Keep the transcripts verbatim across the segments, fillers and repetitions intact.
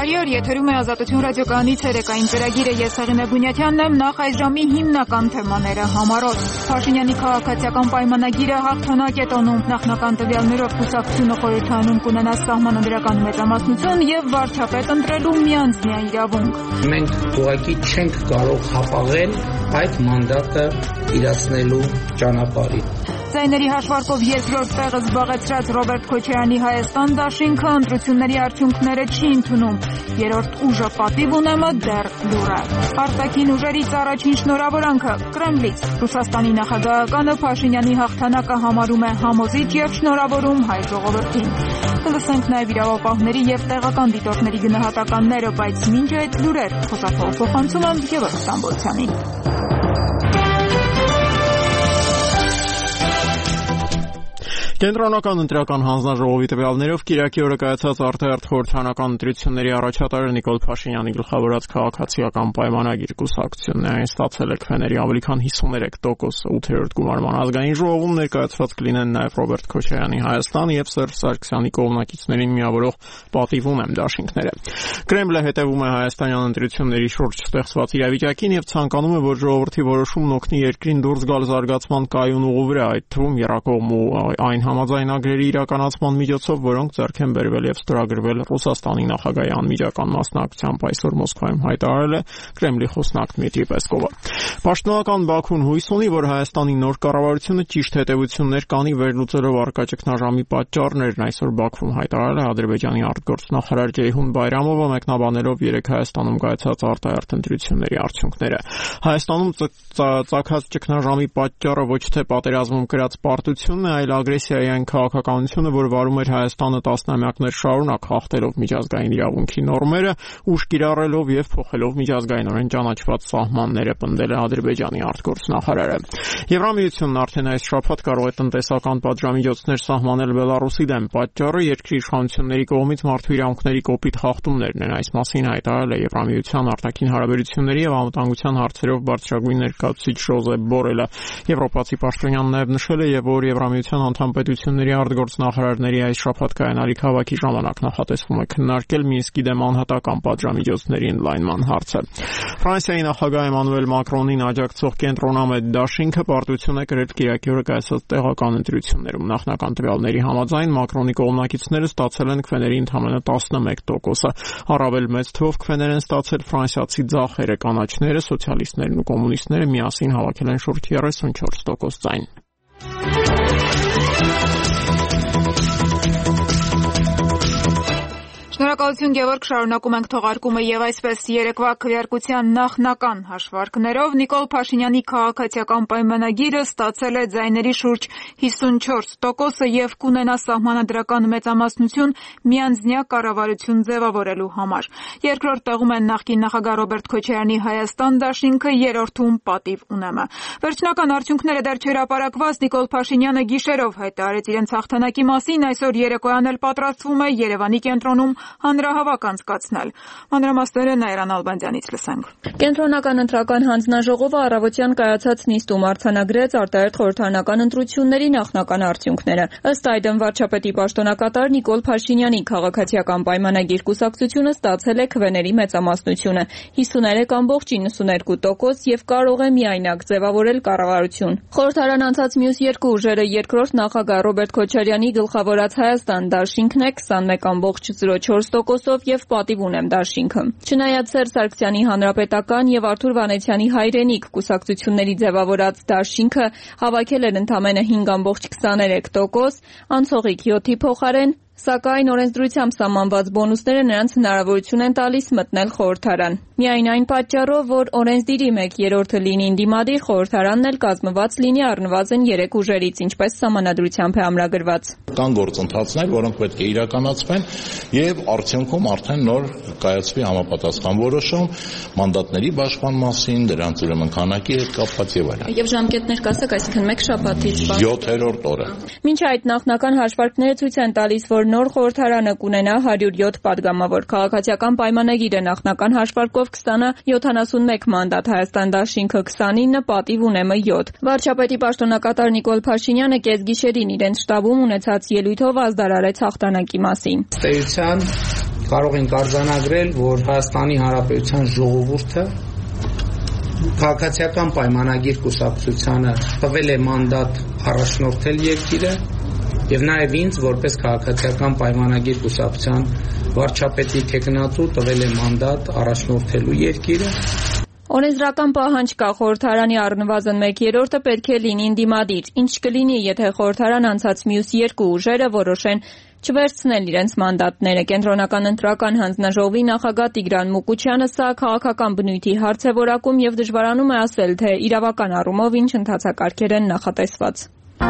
Բարի օր, եթերում է Ազատություն ռադիոկայանի ցերեկային ծրագիրը, ես Հեղինե Բունյաթյանն եմ, նախ այս ժամի հիմնական թեմաները համառոտ։ Փաշինյանի քաղաքացիական պայմանագիրը հաղթանակ է տոնում, նախնական տվյալներով կուսակցությունը խորհրդանում կունենա սահմանադրական մեծամասնություն եւ վարչապետ ընտրելու միանձնյա իրավունք։ Մենք ուղղակի չենք կարող հապաղել այդ մանդատը իրացնելու ճանապարհին։ Ձայների հաշվարկով երկրորդ տեղը զբաղեցրած Ռոբերտ Քոչարյանի Հայաստան դաշինքը ընտրությունների արդյունքները չի ընդունում։ Երրորդ ուժը պատիվ ունեմը դեռ լուռ է։ Արտաքին ուժերից առաջին շնորհավորանքը Կրեմլից։ Ռուսաստանի նախագահականը Փաշինյանի հաղթանակը համարում է համոզիչ եւ շնորհավորում հայ ժողովրդին։ Կլսենք նաեւ իրավապահների եւ տեղական դիտորդների գնահատականները, բայց մինչ այդ լուրեր խոսափող փոխանցում եմ Գևորգ Ստամբոլցյանին։ Կենտրոնական ընտրական հանձնաժողովի տվյալներով Կիրակի օրը կայացած արտահերթ խորհրդարանական ընտրությունների առաջատարը Նիկոլ Փաշինյանի գլխավորած քաղաքացիական պայմանագիր կուսակցությունն է, այն ստացել է քվեների ավելի քան հիսուներեք տոկոս, ութերորդ գումարման ազգային ժողովում ներկայացված կլինեն նաև Ռոբերտ Քոչարյանի Հայաստան եւ Սերժ Սարգսյանի կողմնակիցներին միավորող պատիվում եմ դաշինքները։ Կրեմլը հետևում է հայաստանյան ընտրությունների շուրջ ստեղծված իրավիճակին եւ ցանկանում է, որ ժողովրդի որոշումն օգնի երկրին դուրս գալ զարգացման կայուն ուղու վրա, այդ թվում եռակողմ ու այն համաձայնագրերի իրականացման միջոցով, որոնք ձեռք են բերվել եւ ստորագրվել Ռուսաստանի նախագահի անմիջական մասնակցությամբ, այսօր Մոսկվայում հայտարարել է Կրեմլի խոսնակ Դմիտրի Պեսկովը։ Պաշտոնական Բաքուն հույս ունի, որ Հայաստանի նոր կառավարությունը ճիշտ հետևություններ կանի վերլուծելով առկա ճգնաժամի պատճառներն, այսօր Բաքվում հայտարարել է Ադրբեջանի արտգործնախարար Ջեյհուն Բայրամովը, մեկնաբանելով երեք Հայաստանում կայացած արտահերթ ընտրությունների արդյունքները։ Հայաստանում ծագած ճգնաժամի պատճառը ոչ թե պատերազմում կրած պարտությունն է, այլ ագրեսիայի այն քաղաքականությունը, որ վարում էր Հայաստանը տասնամյակներ շարունակ, խախտելով միջազգային իրավունքի նորմերը, ուժ կիրառելով եւ փոխելով միջազգայինորեն ճանաչված սահմանները, պնդել է Ադրբեջանի արտգործնախարարը։ Եվրամիությունն արդեն այս շաբաթ կարող է տնտեսական պատժամիջոցներ սահմանել Բելարուսի դեմ։ Պատճառը երկրի իշխանությունների կողմից մարդու իրավունքների կոպիտ խախտումներն են, այս մասին հայտարարել է Եվրամիության արտաքին հարաբերությունների եւ անվտանգության հարցերով բարձրագույն ներկայացուցիչ Ժոզեփ Բորելը։ Եվրոպացի պաշտոնյանն նաեւ նշել է, եւ որ Եվրամիության անդամ պետությունների արտգործնախարարների այս շաբաթ կայանալիք հավաքի ժամանակ նախատեսվում է քննարկել Մինսկի դեմ անհատական պատժամիջոցների ընդլայնման հարցը։ Ֆրանսիայի նախագահ Էմանուել Մակրոնին աջակցող կենտրոնամետ դաշինքը պարտություն է կրել Կիրակի օրը կայացած տեղական ընտրություններում։ Նախնական տվյալների համաձայն Մակրոնի կողմնակիցները ստացել են քվեների ընդամենը տասնմեկ տոկոսը։ Առավել մեծ թվով քվեներ են ստացել ֆրանսիացի ձախերը, կանաչները, սոցիալիստներն ու կոմունիստները միասին հավաքել են շուրջ երեսունչորս տոկոս ձայն։ Շնորհակալություն Գևորգ, շարունակում ենք թողարկումը եւ այսպես երեկվա քվեարկության նախնական հաշվարկներով Նիկոլ Փաշինյանի քաղաքացիական պայմանագիրը ստացել է ձայների շուրջ հիսունչորս տոկոսը եւ կունենա սահմանադրական մեծամասնություն միանձնյա կառավարություն ձևավորելու համար։ Երկրորդ տեղում են նախկին նախագահ Ռոբերտ Քոչարյանի Հայաստան դաշինքը, երրորդում պատիվ ունեմը։ Վերջնական արդյունքները դեռ չհրապարակված Նիկոլ Փաշինյանը գիշերով հայտարարեց իրենց հաղթանակի մասին, այսօր երեկոյան էլ պատրաստվում է Երևանի կենտրոնում հանրահավաք անցկացնել։ Մանրամասները Նաիրան Ալբանդյանից լսենք։ Կենտրոնական ընտրական հանձնաժողովը առավոտյան կայացած նիստում արձանագրեց արտահերթ խորհրդարանական ընտրությունների նախնական արդյունքները։ Ըստ այդմ վարչապետի պաշտոնակատար Նիկոլ Փաշինյանի քաղաքացիական պայմանագիր կուսակցությունը ստացել է քվեների մեծամասնությունը՝ հիսուներեք կամբողջ իննսուներկու տոկոս եւ կարող է միայնակ ձևավորել կառավարություն։ Խորհրդարան անցած մյուս երկու ուժերը երկրորդ նախագահ Ռոբերտ Քոչարյանի գլխավորած Հայաստան դաշինքն է քսանմեկ կամբողջ զրո չորս տոկոսով եւ պատիվ ունեմ դաշինքը։ Չնայած Սերժ Սարգսյանի Հանրապետական եւ Արթուր Վանեցյանի Հայրենիք կուսակցությունների ձևավորած դաշինքը հավաքել էր ընդամենը հինգ կամբողջ քսաներեք տոկոս, անցողիկ յոթի փոխարեն, սակայն օրենսդրությամբ սահմանված բոնուսները նրանց հնարավորություն են տալիս մտնել խորհրդարան։ Միայն այն պատճառով, որ օրենսդիրի մեկ երրորդը լինի ընդդիմադիր, խորհրդարանն էլ կազմված լինի առնվազն երեք ուժերից, ինչպես սահմանադրությամբ է ամրագրված։ Կան գործընթացներ, որոնք պետք է իրականացվեն եւ արդյունքում արդեն նոր կայացվի համապատասխան որոշում մանդատների բաշխման մասին, դրանց ուրեմն քանակի հետ կապված եւ այլն։ Եվ ժամկետներ կասեք, այսինքն մեկ շաբաթից յոթերորդ օրը։ Մինչ այդ նախնական հաշվարկները ցույց են տալիս, որ նոր խորհրդարանը կունենա հարյուր յոթ падգամավոր։ Քաղաքացիական պայմանագիրը նախնական հաշվարկով կստանա յոթանասունմեկ մանդատ, Հայաստան դաշինքը քսանինը, պատիվ ունեմը յոթ։ Վարչապետի պաշտոնակատար Նիկոլ Փաշինյանը կեսգիշերին իրենց շտաբում ունեցած ելույթով ազդարարեց հաղթանակի մասին։ Ստեյցան կարող ենք արձանագրել, որ Հայաստանի Հանրապետության ժողովուրդը քաղաքացիական պայմանագիր կուսակցությանը տվել է մանդատ առաջնորդել երկիրը եւ նաեւ ինձ որպես քաղաքացիական պայմանագիր կուսակցության վարչապետի տեխնատու տվել է մանդատ առաջնորդելու երկիրը։ Օրենսդրական պահանջ կա խորհրդարանի առնվազն մեկ երրորդը պետք է լինի ընդդիմադիր, ինչ կլինի, եթե խորհրդարան անցած մյուս երկու ուժերը որոշեն չվերցնել իրենց մանդատները։ Կենտրոնական ընտրական հանձնաժողովի նախագահ Տիգրան Մուկուչյանը սա քաղաքական բնույթի հարց է որակում եւ դժվարանում է ասել, թե իրավական առումով ինչ ընթացակարգեր են նախատեսված։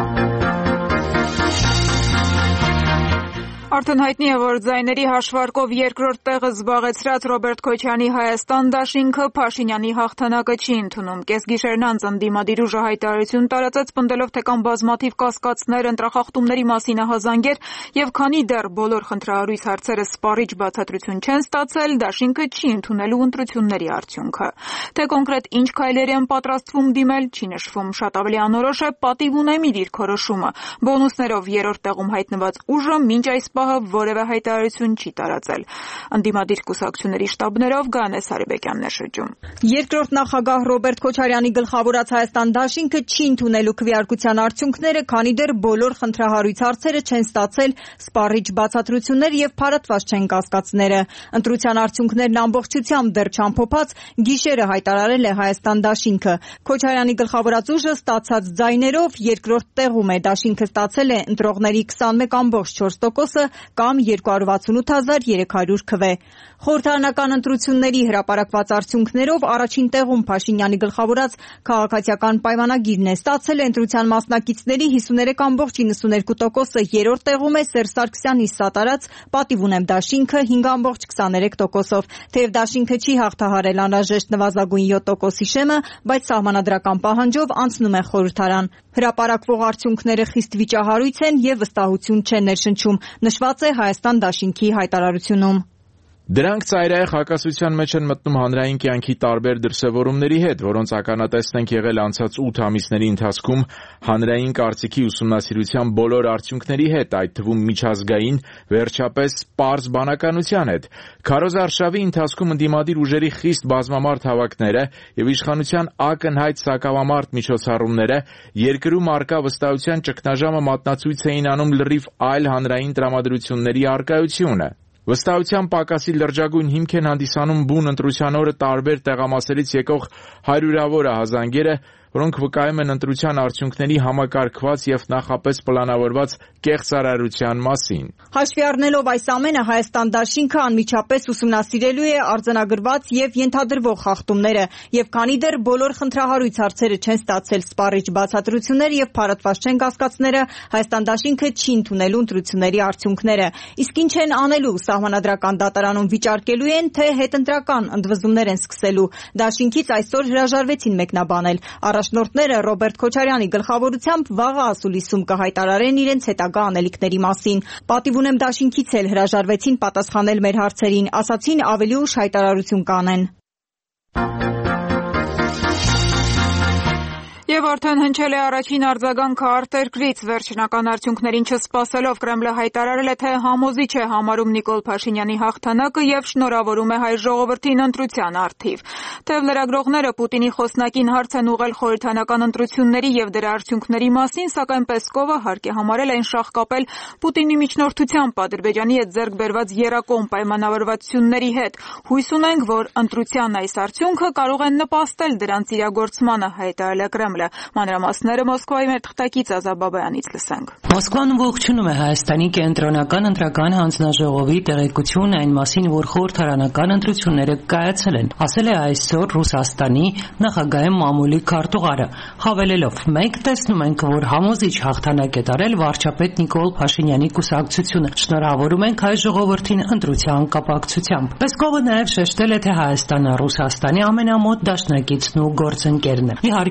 Արդեն հայտնի է, որ ձայների հաշվարկով երկրորդ տեղը զբաղեցրած Ռոբերտ Քոչարյանի Հայաստան դաշինքը Փաշինյանի հաղթանակը չի ընդունում։ Կեսգիշերն անց ընդդիմադիր ուժը հայտարարություն տարածեց, պնդելով, թե կան բազմաթիվ կասկածներ, ընտրախախտումների մասին ահազանգեր եւ քանի դեռ բոլոր խնդրահարույց հարցերը սպառիչ բացատրություն չեն ստացել, դաշինքը չի ընդունելու ընտրությունների արդյունքը։ Թե կոնկրետ ինչ քայլերի են պատրաստվում դիմել, չի նշվում։ Շատ ավելի անորոշ է պատիվ ունեմի դիրքորոշումը։ Բոնուսներով երրորդ տեղում հայտնված ուժը մինչ այս որևէ հայտարարություն չի տարածել։ Ընդդիմադիր կուսակցությունների շտաբներով Գայանե Սարիբեկյանն է շրջում։ Երկրորդ նախագահ Ռոբերտ Քոչարյանի գլխավորած Հայաստան դաշինքը չի ընդունելու քվեարկության արդյունքները, քանի դեռ բոլոր խնդրահարույց հարցերը չեն ստացել սպառիչ բացատրություններ եւ փարատված չեն կասկածները։ Ընտրության արդյունքներն ամբողջությամբ դեռ չամփոփած գիշերը հայտարարել է Հայաստան դաշինքը։ Քոչարյանի գլխավորած ուժը ստացած ձայներով երկրորդ տեղում է։ Դաշինքը ստացել է ընտրողների քսանմեկ կόμμα չորս տոկոսը կամ երկու հարյուր վաթսունութ հազար երեք հարյուր քվե։ Խորհրդարանական ընտրությունների հրապարակված արդյունքներով առաջին տեղում Փաշինյանի գլխավորած քաղաքացիական պայմանագիրն է։ Ստացել է ընտրության մասնակիցների հիսուներեք կόμμα իննսուներկու տոկոսը, երրորդ տեղում է Սերժ Սարգսյանի սատարած Պատիվ ունեմ դաշինքը հինգ կόμμα քսաներեք տոկոսով։ Թեև դաշինքը չի հաղթահարել անհրաժեշտ նվազագույն յոթ տոկոսի շեմը, բայց սահմանադրական պահանջով անցնում է խորհրդարան։ Հրապարակվող արդյունքները խիստ վիճահարույց են եւ վստահություն չեն ներշնչում, նշված է Հայաստան դաշինքի հայտարարությունում։ Դրանք ծայրահեղ հակասության մեջ են մտնում հանրային կյանքի տարբեր դրսևորումների հետ, որոնց ականատեսն ենք եղել անցած ութ ամիսների ընթացքում հանրային կարծիքի ուսումնասիրության բոլոր արդյունքների հետ, այդ թվում միջազգային, վերջապես պարզ բանականության հետ։ Քարոզ արշավի ընթացքում ընդդիմադիր ուժերի խիստ բազմամարդ հավաքները եւ իշխանության ակնհայտ սակավամարդ միջոցառումները երկրում արկա վստահության ճգնաժամը մատնացույց էին անում լրիվ այլ հանրային տրամադրությունների առկայությունը։ Վստահության պակասի լրջագույն հիմք են հանդիսանում բուն ընտրության օրը տարբեր տեղամասերից եկող հարյուրավոր ահազանգերը, որոնք վկայում են ընտրության արդյունքների համակարգված եւ նախապես պլանավորված կեղծարարության մասին։ Հաշվի առնելով այս ամենը, Հայաստան դաշինքը անմիջապես ուսումնասիրելու է արձանագրված եւ ենթադրվող խախտումները, եւ քանի դեռ բոլոր խնդրահարույց հարցերը չեն ստացել սպառիչ բացատրություններ եւ փարատված չեն կասկածները, Հայաստան դաշինքը չի ընդունելու ընտրությունների արդյունքները։ Իսկ ինչ են անելու, սահմանադրական դատարանում վիճարկելու են, թե հետընտրական ընդվզումներ են սկսելու։ Դաշինքից այսօր հրաժարվեցին մեկնաբանել։ Առաջնորդները Ռոբերտ Քոչարյանի գլխավորությամբ վաղը ասուլիսում կհայտարարեն իրենց հետագա անելիքների մասին։ Պատիվ ունեմ դաշինքից էլ հրաժարվեցին պատասխանել մեր հարցերին, ասացին ավելի ուշ հայտարարություն կանեն։ Եվ արդեն հնչել է առաջին արձագանքը արտերկրից, վերջնական արդյունքներին չսպասելով Կրեմլը հայտարարել է, թե համոզիչ է համարում Նիկոլ Փաշինյանի հաղթանակը եւ շնորհավորում է հայ ժողովրդին ընտրության առթիվ։ Թեև լրագրողները Պուտինի խոսնակին հարց են ուղղել խորհրդարանական ընտրությունների եւ դրա արդյունքների մասին, սակայն Պեսկովը հարկ է համարել այն շահկապել Պուտինի միջնորդությամբ Ադրբեջանի հետ ձեռք բերված եռակողմ պայմանավորվածությունների հետ։ Հույս ունենք, որ ընտրության այս արդյունքը կարող է նպաստել դրանց իրագործմանը, հայտարարել է Կրեմլը։ Մանրամասները Մոսկվայի մեր թղթակից Ազա Բաբայանից լսենք։ Մոսկվան ողջունում է Հայաստանի կենտրոնական ընտրական հանձնաժողովի տեղեկությունն այն մասին, որ խորհրդարանական ընտրությունները կայացել են, ասել է այսօր Ռուսաստանի նախագահ Մամուլի քարտուղարը, հավելելով. «Մենք տեսնում ենք, որ համոզիչ հաղթանակ է տարել վարչապետ Նիկոլ Փաշինյանի կուսակցությունը։ Շնորհավորում ենք հայ ժողովրդին ընտրության կապակցությամբ»։ Պեսկովը նաև շեշտել է, թե Հայաստանը Ռուսաստանի ամենամոտ դաշնակիցն ու գործընկերն է։ Իհարկե մենք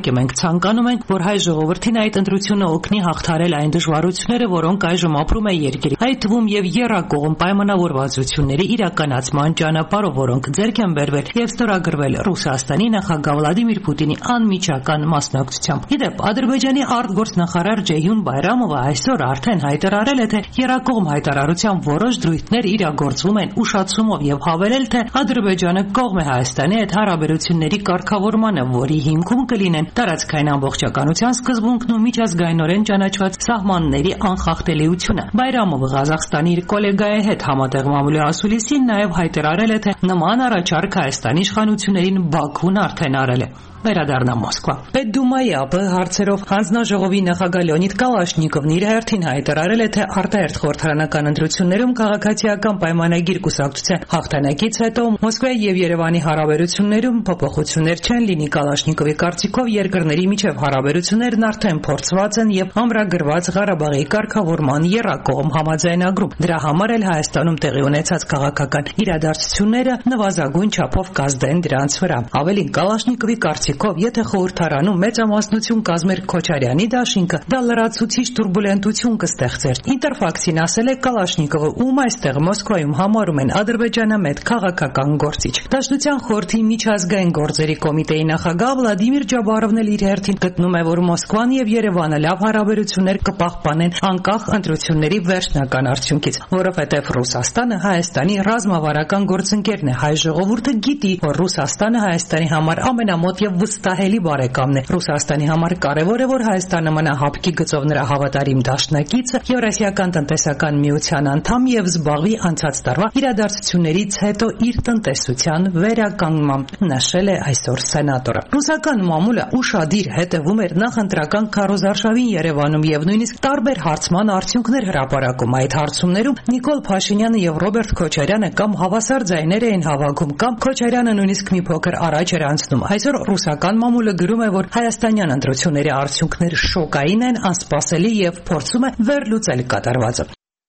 ցանկանում ենք, որ հայ ժողովրդին այդ ընտրությունը օգնի հաղթարել այն դժվարությունները, որոնք այժմ ապրում է երկիրը, այդ թվում եւ եռակողմ պայմանավորվածությունների իրականացման ճանապարհով, որոնք ձեռք են բերվել եւ ստորագրվել Ռուսաստանի նախագահ Վլադիմիր Պուտինի անմիջական մասնակցությամբ։ Իդեպ Ադրբեջանի արտգործնախարար Ջեյհուն Բայրամովը այսօր արդեն հայտարարել է, թե եռակողմ հայտարարության որոշ դրույթներ իրագործվում են ուշացումով եւ հավելել, թե Ադրբեջանը կողմ է Հայաստանի հետ հարաբերությունների կարգավորմանը, որի հիմքում կլինեն տարածքային ամբողջականության սկզբունքն ու միջազգայինորեն ճանաչված սահմանների անխախտելիությունը։ Բայրամովը Ղազախստանի իր գոլեգայի հետ համատեղ մամուլի ասուլիսին նաև հայտարարել է, թե նման առաջարկ Հայաստանի իշխանություններին Բաքուն արդեն արել է։ Վերադառնամ Մոսկվա։ Պետդումայի ԱՊՀ հարցերով հանձնաժողովի նախագահ Լեոնիդ Կալաշնիկովն իր հերթին հայտարարել է, թե արտահերթ խորհրդարանական ընտրություններում քաղաքացիական պայմանագիր կուսակցության հաղթանակից հետո Մոսկվայի եւ Երևանի հարաբերություններում փոփոխություններ չեն լինի։ Կալաշնիկովի կարծիքով երկրների միջև հարաբերություններն արդեն փորձված են եւ ամրագրված Ղարաբաղի կարգավորման եռակողմ համաձայնագրում։ Դրա համար էլ Հայաստանում տեղի ունեցած քաղաքական իրադարձությունները նվազագույն չափով կազդեն դրանց վրա։ Ավելին, Կալաշնիկովի կարծիքով եթե խորհրդարանում մեծամասնություն կազմեր Քոչարյանի դաշինքը, դա լրացուցիչ турբուլենտություն կստեղծեր։ Ինտերֆաքսին ասել է Կալաշնիկովը, ում այստեղ Մոսկվայում համարում են ադրբեջանամետ քաղաքական գործիչ։ Դաշնության խորհրդի միջազգային գործերի կոմիտեի նախագահ Վլադիմիր Ջաբարովն էլ իր հերթին գտնում է, որ Մոսկվան եւ Երևանը լավ հարաբերություններ կպահպանեն անկախ ընտրությունների վերջնական արդյունքից, որովհետեւ Ռուսաստանը Հայաստանի ռազմավարական գործընկերն է։ Հայ ժողովուրդը գիտի, որ Ռուսաստանը Հայաստանի համար ամենամոտ եւ վստահելի բարեկամն է։ Ռուսաստանի համար կարևոր է, որ Հայաստանը մնա հապկի գծով նրա հավատարիմ դաշնակիցը, Եվրասիական տնտեսական միության անդամ եւ զբաղվի անցած տարվա իրադարձություններից հետո իր տնտեսության վերականգնմամբ, նշել է այսօր սենատորը։ Ռուսական մամուլը ուշադիր հետևում էր նախընտրական քարոզարշավին Երևանում եւ նույնիսկ տարբեր հարցման արդյունքներ հրապարակում։ Այդ հարցումներում Նիկոլ Փաշինյանը եւ Ռոբերտ Քոչարյանը կամ հավասար ձայներ էին հավաքում, կամ Քոչարյանը նույնիսկ մի փոքր առաջ էր անցնում։ Այսօր ռուսական մամուլը գրում է, որ հայաստանյան ընտրությունների արդյունքները շոկային են, անսպասելի եւ փորձում է վերլուծել կատարվածը։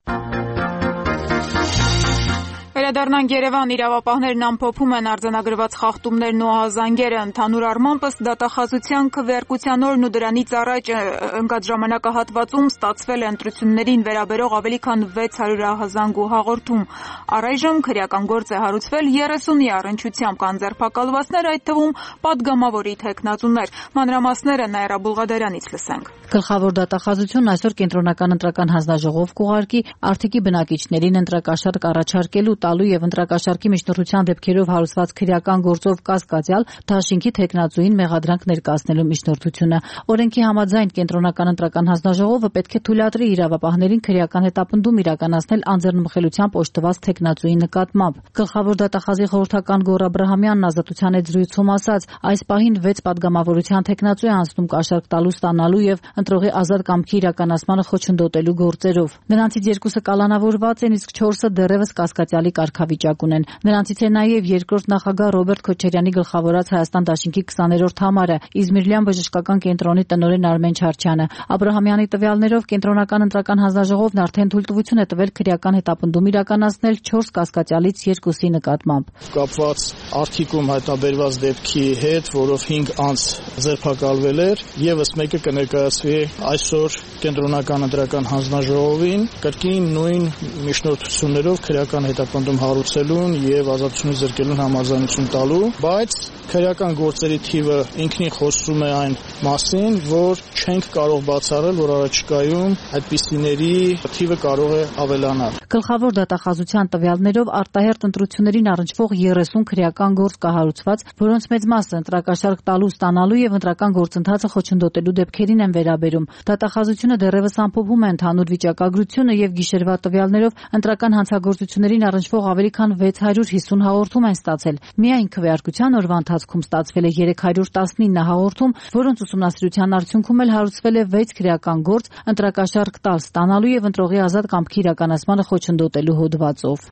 Վերադառնանք Երևան, իրավապահներն ամփոփում են արձանագրված խախտումներն ու ահազանգերը։ Ընդհանուր առմամբ ըստ դատախազության քվեարկության օրն ու դրանից առաջ ընկած ժամանակահատվածում ստացվել է ընտրություններին վերաբերող ավելի քան վեց հարյուր ահազանգ ու հաղորդում։ Առայժմ քրեական գործ է հարուցվել երեսունի առնչությամբ, կան ձերբակալվածներ, այդ թվում պատգամավորի թեկնածուներ։ Մանրամասները Նաիրա Բուլղադարյանից լսենք։ Գլխավոր դատախազությունն այսօր կենտրոնական ընտրական հանձնաժողով կուղարկի արտիքի բնակիչներին ընտրակաշարք առաջարկելու, տալու եւ ընտրակաշարքի միջնորդության դեպքերով հարուցված քրեական գործով կասկածյալ դաշինքի թեկնածուին մեղադրանք ներկայացնելու միջնորդությունը։ Օրենքի համաձայն կենտրոնական ընտրական հանձնաժողովը պետք է թույլատրի իրավապահներին քրեական հետապնդում իրականացնել անձեռնմխելիությամբ օժտված թեկնածուի նկատմամբ։ Գլխավոր դատախազի խորհրդական Գոռ Աբրահամյանն ազատության հետ զրույցում ասաց, այս պահին վեց պատգամավորության թեկնածու է անցնում կաշառք տալու, ստանալու եւ ընտրողի ազատ կամքի իրականացմանը խոչընդոտելու գործերով։ Նրանցից երկուսը կալանավորված են, իսկ չորսը դեռևս կասկածյալի կարգավիճակ ունեն։ Նրանցից է նաև երկրորդ նախագահ Ռոբերտ Քոչարյանի գլխավորած Հայաստան դաշինքի քսաներորդ համարը, Իզմիրլյան բժշկական կենտրոնի տնօրեն Արմեն Չարչյանը։ Աբրահամյանի տվյալներով կենտրոնական ընտրական հանձնաժողովն արդեն թույլտվություն է տվել քրեական հետապնդում իրականացնել չորս կասկածյալից երկուսի նկատմամբ։ Կապված արտիքում հայտնաբերված դեպքի հետ, որով հինգ անձ ձերբակալվել էր, եւս մեկը կներկայացվի այսօր կենտրոնական ընտրական հանձնաժողովին կրկին նույն միջնորդություններով քրեական հետապնդում հարուցելուն եւ ազատությունից զրկելուն համաձայնություն տալու, բայց քրեական գործերի թիվը ինքնին խոսում է այն մասին, որ չենք կարող բացառել, որ առաջիկայում այդպիսիների թիվը կարող է ավելանալ։ Գլխավոր դատախազության տվյալներով արտահերթ ընտրություններին առնչվող երեսուն քրեական գործ կա հարուցված, որոնց մեծ մասը ընտրակաշառք տալու, ստանալու եւ ընտրական գործընթացը խոչընդոտելու դեպքերին են վերաբերում։ Դատախազությունը դեռևս ամփոփում է ընդհանուր վիճակագրությունը եւ գիշերվա տվյալներով ընտրական հանցագործություններին առնչվող ավելի քան վեց հարյուր հիսուն հաղորդում են ստացել։ Միայն քվեարկության օրվա ընթացքում ստացվել է երեք հարյուր տասնինը հաղորդում, որոնց ուսումնասիրության արդյունքում էլ հարուցվել է վեց քրեական գործ ընտրակաշառք տալ, ստանալու եւ ընտրողի ազատ կամքի իրականացմանը խոչընդոտելու հոդվածով։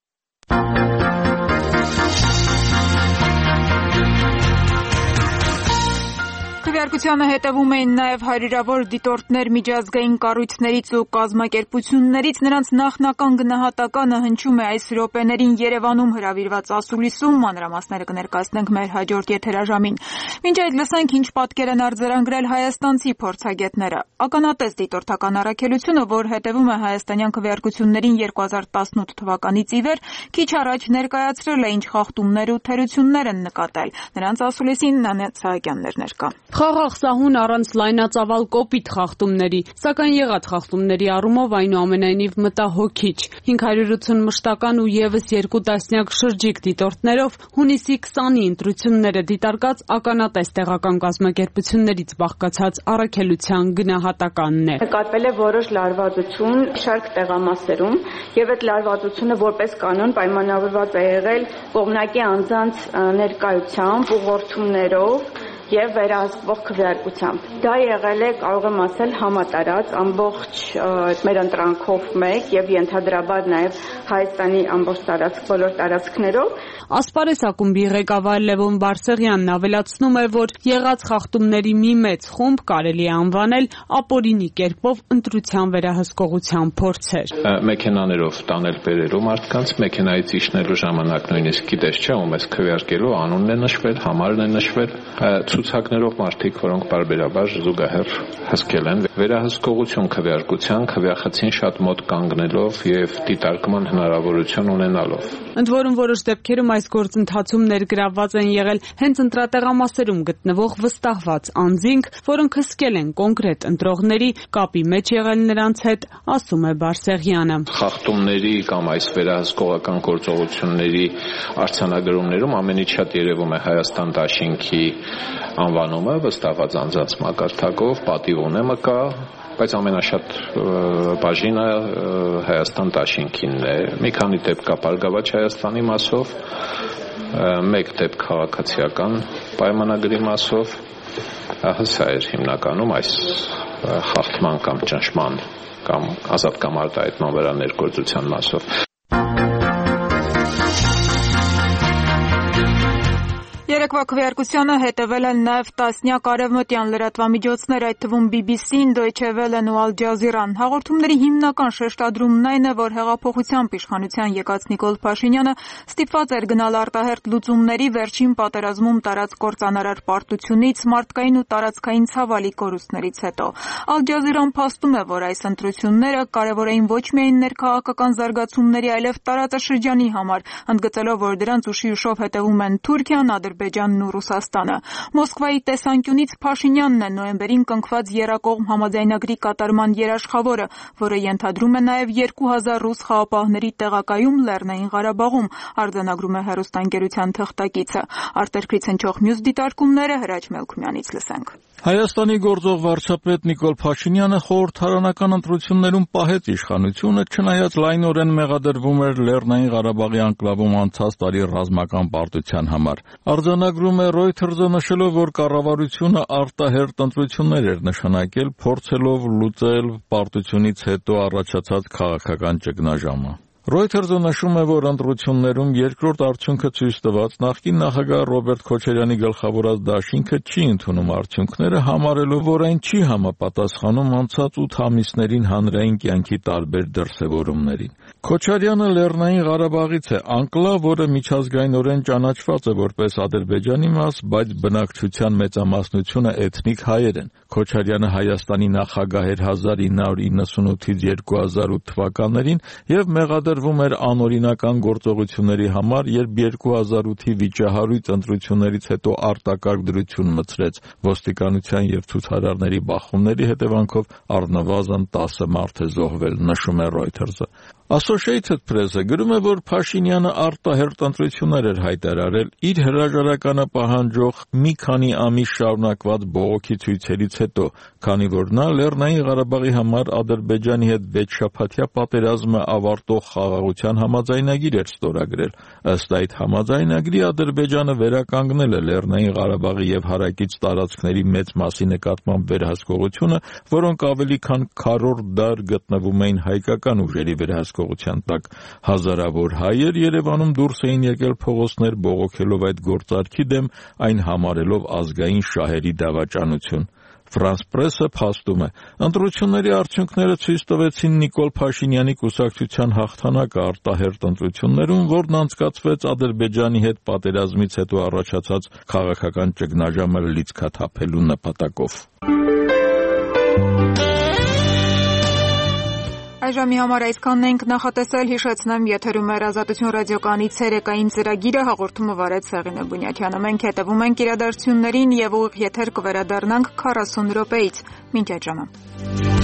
Քվեարկությանը հետևում էին նաև հարյուրավոր դիտորդներ միջազգային կառույցներից ու կազմակերպություններից, նրանց նախնական գնահատականը հնչում է այս րոպեներին Երևանում հրավիրված ասուլիսում, մանրամասները կներկայացնենք մեր հաջորդ եթերաժամին։ Մինչ այդ լսենք, ինչ պատկեր են արձանագրել հայաստանցի փորձագետները։ Ականատես դիտորդական առաքելությունը, որ հետևում է հայաստանյան քվեարկություններին երկու հազար տասնութ թվականից ի վեր, քիչ առաջ ներկայացրել է ինչ խախտումներ ու թերություններ են նկատել։ Նրանց ասուլիսին Նանետ Սահակյանն էր ներկա։ Խաղաղ սահուն առանց լայնածավալ կոպիտ խախտումների, սակայն եղած խախտումների առումով այնուամենայնիվ մտահոգիչ։ հինգ հարյուր ութ մշտական ու ևս երկու տասնյակ շրջիկ դիտորդներով հունիսի քսանի ընտրությունները դիտարկած ականատես տեղական կազմակերպություններից բաղկացած առաքելության գնահատականն է։ Նկատվել է որոշ լարվածություն շարք տեղամասերում, եւ այդ լարվածությունը որպես կանոն պայմանավորված է եղել կողմնակի անձանց ներկայությամբ, ուղղորդումներով եւ վերահսկվող քվեարկությամբ։ Դա եղել է, կարող եմ ասել, համատարած ամբողջ մեր ընտրանքով մեկ եւ ենթադրաբար նաեւ Հայաստանի ամբողջ տարածք բոլոր տարածքներով։ Ասպարես ակումբի ղեկավար Լևոն Բարսեղյանն ավելացնում է, որ եղած խախտումների մի մեծ խումբ կարելի է անվանել ապօրինի կերպով ընտրության վերահսկողության փորձեր։ Մեքենաներով տանել բերելու մարդկանց, մեքենայից իջնելու ժամանակ նույնիսկ գիտես չէ, ում ես քվեարկելու, անունն է նշվել, համարն է նշվել, ցուցակներով մարդիկ, որոնք բարբերաբար զուգահեռ հսկել են, վերահսկողություն քվեարկության, քվեախցին շատ մոտ կանգնելով եւ դիտարկման հնարավորություն ունենալով։ Ընդ որում որոշ դեպքերում այս գործընթացում ներգրավված են եղել հենց ընտրատեղամասերում գտնվող վստահված անձինք, որոնք հսկել են կոնկրետ ընտրողների, կապի մեջ եղել նրանց հետ, ասում է Բարսեղյանը։ Խախտումների կամ այս վերահսկողական գործողությունների արձանագրումներում ամենից շատ երևում է Հայաստան դաշինքի անվանումը վստահված անձանց մակարդակով, պատիվ ունեմը կա, բայց ամենաշատ բաժինը Հայաստան դաշինքինն է։ Մի քանի դեպք կա Բարգավաճ Հայաստանի մասով, մեկ դեպք քաղաքացիական պայմանագրի մասով, հսա էր հիմնականում այս խախտման կամ ճնշման կամ ազատ կամ արտահայտման վրա ներգործության մասով։ Երեկվա քվեարկությանը հետևել են նաև տասնյակ արևմտյան լրատվամիջոցներ, այդ թվում բի բի սին, Դոյչե Վելեն ու Ալ Ջազիրան։ Հաղորդումների հիմնական շեշտադրումն այն է, որ հեղափոխությամբ իշխանության եկած Նիկոլ Փաշինյանը ստիպված էր գնալ արտահերթ լուծումների, վերջին պատերազմում տարած կործանարար պարտությունից, մարդկային ու տարածքային ցավալի կորուստներից հետո։ Ալ Ջազիրան փաստում է, որ այս ընտրությունները կարևոր էին ոչ միայն ներքաղաքական զարգացումների, այլև տարածաշրջանի համար, ընդգծելով, որ դրանց ուշի ուշով հետևում են Թուրքիան, Ադրբեջանն ու Ռուսաստանը։ Մոսկվայի տեսանկյունից Փաշինյանն է նոյեմբերին կնքված եռակողմ համաձայնագրի կատարման երաշխավորը, որը ենթադրում է նաև երկու հազար ռուս խաղապահների տեղակայում Լեռնային Ղարաբաղում, արձանագրում է հեռուստաընկերության թղթակիցը։ Արտերկրից հնչող մյուս դիտարկումները Հրաչ Մելքումյանից լսենք։ Հայաստանի գործող վարչապետ Նիկոլ Փաշինյանը խորհրդարանական ընտրություններում պահեց իշխանությունը, չնայած լայնորեն մեղադրվում էր Լեռնային Ղարաբաղի անկլավում անցած տարի ռազմական պարտության համար։ Արձանագրում է Reuters-ը նշելով, որ կառավարությունը արտահերթ ընտրություններ էր նշանակել, փորձելով լուծել պարտությունից հետո առաջացած քաղաքական ճգնաժամը։ Reuters-ը նշում է, որ ընտրություններում երկրորդ արդյունքը ցույց տված նախկին նախագահ Ռոբերտ Քոչարյանի գլխավորած դաշինքը չի ընդունում արդյունքները, համարելով, որ այն չի համապատասխանում անցած ութ ամիսներին հանրային կյանքի տարբեր դրսևորումներին։ Քոչարյանը Լեռնային Ղարաբաղից է, անկլավ, որը միջազգայինորեն ճանաչված է որպես Ադրբեջանի մաս, բայց բնակչության մեծամասնությունը էթնիկ հայեր են։ Քոչարյանը Հայաստանի նախագահ էր հազար ինը հարյուր իննսունութից երկու հազար ութ թվականներին եւ մեղադրվում էր անօրինական գործողությունների համար, երբ երկու հազար ութի վիճահարույց ընտրություններից հետո արտակարգ դրություն մցրեց ոստիկանության եւ ցուցարարների բախումների հետևանքով առնվազն տասը մարդ է զոհվել, նշում է Reuters-ը։ Associated Press-ը գրում է, որ Փաշինյանը արտահերթ ընտրություններ էր հայտարարել իր հրաժարականը պահանջող մի քանի ամիս շարունակված բողոքի ցույցերից հետո, քանի որ նա Լեռնային Ղարաբաղի համար Ադրբեջանի հետ վեցշաբաթյա պատերազմը ավարտող խաղաղության համաձայնագիր էր ստորագրել։ Ըստ այդ համաձայնագրի Ադրբեջանը վերականգնել է Լեռնային Ղարաբաղի եւ հարակից տարածքների մեծ մասի նկատմամբ վերահսկողությունը, որոնք ավելի քան քառորդ դար գտնվում էին հայկական ուժերի վերահսկողության վերահսկողության տակ։ Հազարավոր հայեր Երևանում դուրս էին եկել փողոցներ բողոքելով այդ գործարքի դեմ, այն համարելով ազգային շահերի դավաճանություն։ Ֆրանս պրեսը փաստում է. ընտրությունների արդյունքները ցույց տվեցին Նիկոլ Փաշինյանի կուսակցության հաղթանակը արտահերթ ընտրություններում, որն անցկացվեց Ադրբեջանի հետ պատերազմից հետո առաջացած քաղաքական ճգնաժամը լիցքաթափելու նպատակով։ Այժմի համար այսքանն ենք նախատեսել, հիշեցնեմ, եթերում էր Ազատություն ռադիոկայանի ցերեկային ծրագիրը, հաղորդումը վարեց Սեղինե Բունյաթյանը։ Մենք հետևում ենք իրադարձություններին եւ ուղիղ եթեր կվերադառնանք քառասուն րոպեից։ Մինչ այդ ժամը։